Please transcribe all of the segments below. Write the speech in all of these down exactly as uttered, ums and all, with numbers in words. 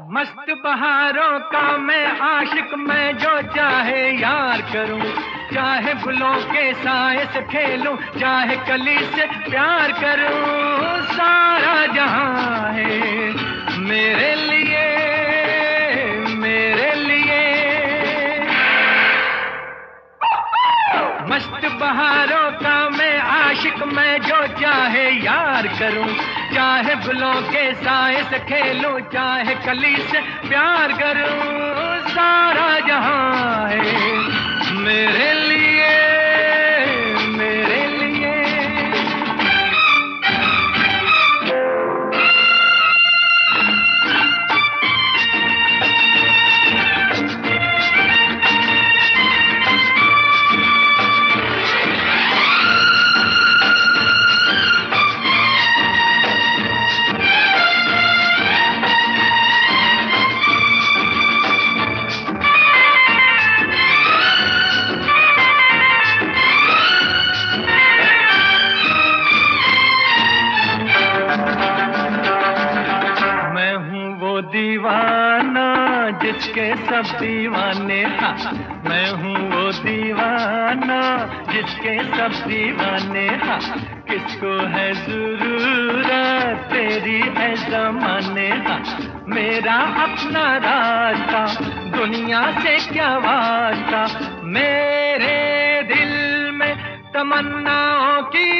मस्त बहारों का मैं आशिक, मैं जो चाहे यार करूं, चाहे गुलों के साए से खेलूं, चाहे कली से प्यार करूं। सारा जहां है मेरे लिए, मेरे लिए। मस्त बहारों का मैं आशिक, मैं जो चाहे यार करूं, चाहे गुलों के साए से खेलूं, चाहे कली से प्यार करूं। सारा जहां है मेरे लिए, मेरे लिए। दीवाना जिसके सब दीवाने, हाँ मैं हूँ वो दीवाना जिसके सब दीवाने। हाँ किसको है जरूरत तेरी है ज़माने। हाँ मेरा अपना रास्ता, दुनिया से क्या वास्ता, मेरे दिल में तमन्नाओं की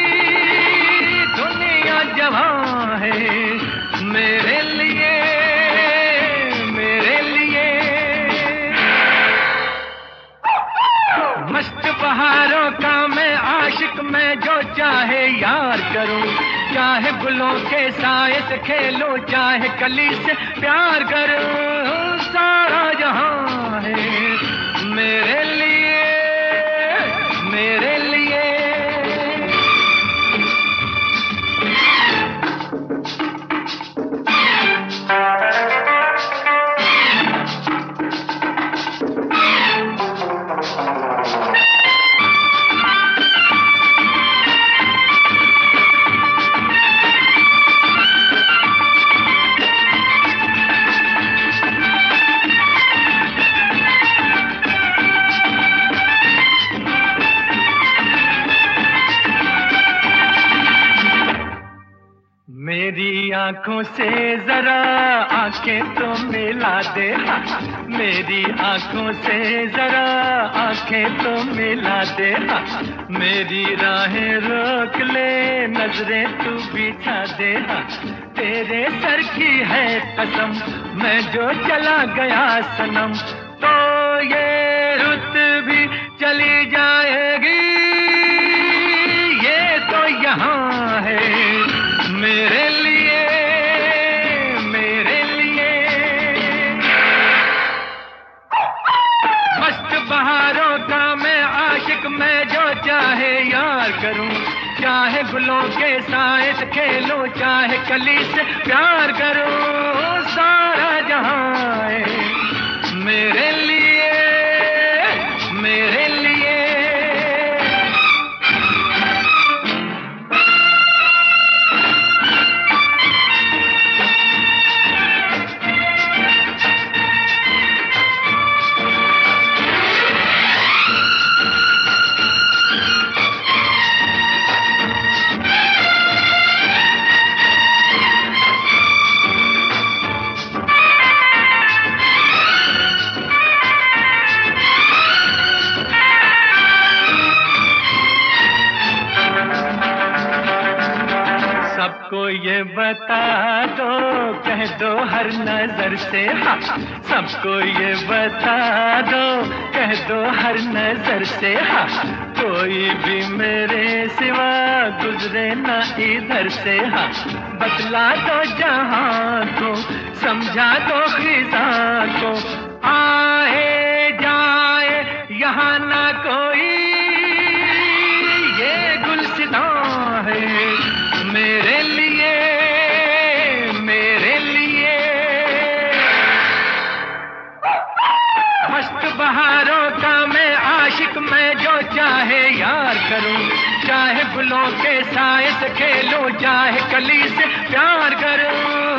दुनिया जवां है मेरे लिए, मेरे लिए। मस्त बहारों का मैं आशिक, मैं जो चाहे यार करूं, चाहे गुलों के साए से खेलूं, चाहे कली से प्यार करूं। सारा जहां है मेरे लिए, मेरे लिए। मेरी आंखों से जरा आंखें तो मिला दे, मेरी आंखों से जरा आंखें तो मिला दे। मेरी राहें रोक ले, नजरें तू बिछा दे। तेरे सर की है कसम, मैं जो चला गया सनम, तो ये रुत भी चली जाएगी। ये तो यहाँ है मेरे लिए, मेरे लिए। मस्त बहारों का मैं आशिक, मैं जो चाहे यार करूं, चाहे गुलों के साए से खेलूं, चाहे कली से प्यार करूं। सारा जहां है मेरे लिए, मेरे लिए। सबको ये बता दो, कह दो हर नजर से। हाँ सबको ये बता दो, कह दो हर नजर से। हाँ कोई भी मेरे सिवा गुजरे ना इधर से। हाँ बतला दो जहां को, समझा दो खिजा को, आए जाए यहाँ ना कोई, ये गुलसितां है मेरे लिए, मेरे लिए। मस्त बहारों का मैं आशिक, मैं जो चाहे यार करूं, चाहे गुलों के साए से खेलूं, चाहे कली से प्यार करूं।